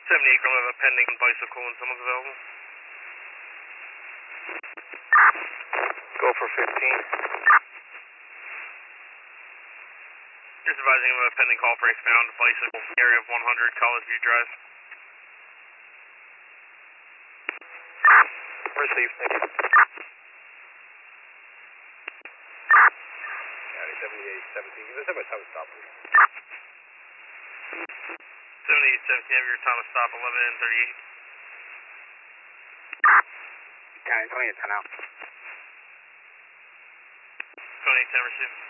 78 from a pending bicycle and someone's available. Go for 15. Just advising him of a pending call for eastbound bicycle, area of 100, College View Drive. Received, thank you. 78-17, give us a time to stop, please. 78-17, have your time to stop, 11:38. County 20 at 10 out. 28-10 received.